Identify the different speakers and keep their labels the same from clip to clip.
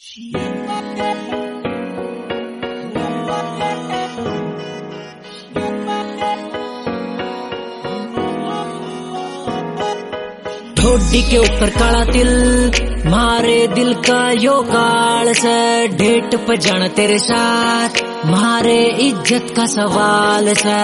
Speaker 1: ठोडी के ऊपर काला तिल, मारे दिल का यो काल से, डेट पे जाना तेरे साथ, मारे इज्जत का सवाल से।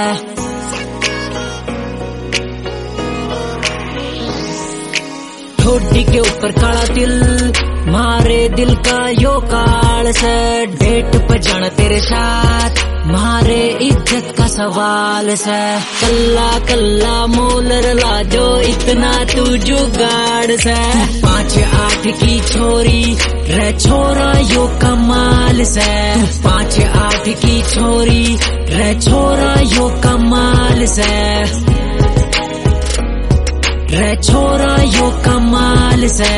Speaker 1: ठोडी के ऊपर काला तिल, मारे दिल का यो काल से, डेट पे जाना तेरे साथ, मारे इज्जत का सवाल से। कल्ला कल्ला मोलर ला जो इतना तू जुगाड़ से, 5-8 की छोरी रे छोरा यो कमाल से, 5-8 की छोरी रे छोरा यो कमाल से, रे छोरा यो कमाल से।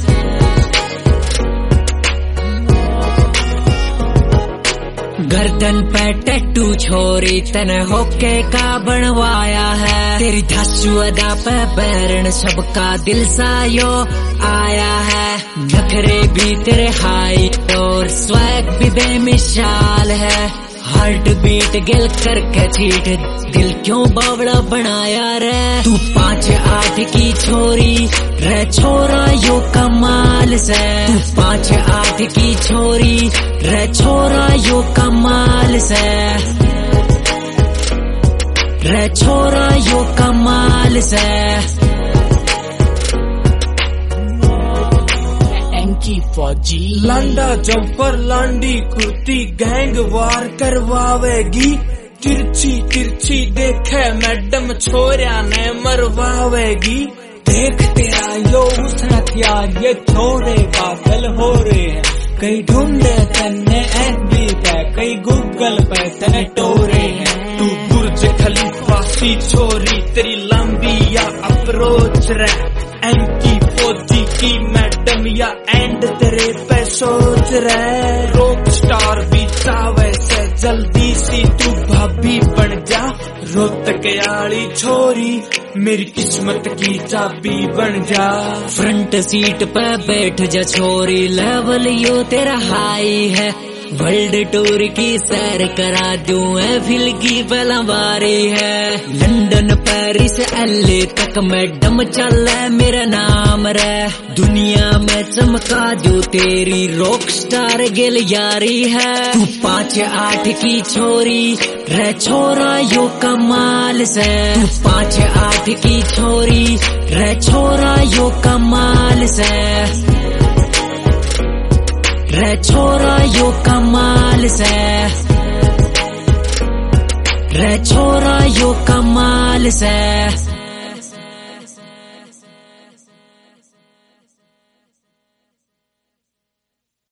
Speaker 1: गर्दन पे टैटू छोरी तने होके का बनवाया है, तेरी धासु अदा पे बैरन सबका दिल सा यो आया है। नखरे भी तेरे हाई और स्वैग भी बेमिसाल है, हार्ट बीट गिल करके चीट दिल क्यों बावड़ा बनाया रे। तू 5-8 की छोरी रे छोरा यो कमाल से, तू 5-8 की छोरी रे छोरा यो कमाल से, रे छोरा यो कमाल से।
Speaker 2: फौजी लांडा जंपर लांडी कुर्ती गैंग वार करवावेगी, तिरछी तिरछी देखे मैडम छोरिया ने मरवावेगी। देख तेरा यो हथियार ये छोरे पागल हो रहे हैं, कई ढूंढे तन्ने एफबी पे कई गूगल पे तने टोरे हैं। तू बुर्ज खलीफा सी छोरी तेरी लंबी या अप्रोच रैप, एंकी फौजी की मैडम या एंड तेरे पे सोच रहे। रॉक स्टार भी चावे से जल्दी सी तू भाभी बन जा, रोहतक आली छोरी मेरी किस्मत की चाबी बन जा।
Speaker 1: फ्रंट सीट पे बैठ जा छोरी, लेवल यो तेरा हाई है, वर्ल्ड टूर की सैर करा दूं एफिल की पहला बारी है। लंदन पेरिस एलए तक मैडम चल मेरा नाम रे, दुनिया में चमका दूं तेरी रॉक स्टार गिल यारी है। तू 5-8 की छोरी रे छोरा यो कमाल से, तू 5-8 की छोरी रे छोरा यो कमाल से, रे छोरा यो कमाल से, रे छोरा यो कमाल से।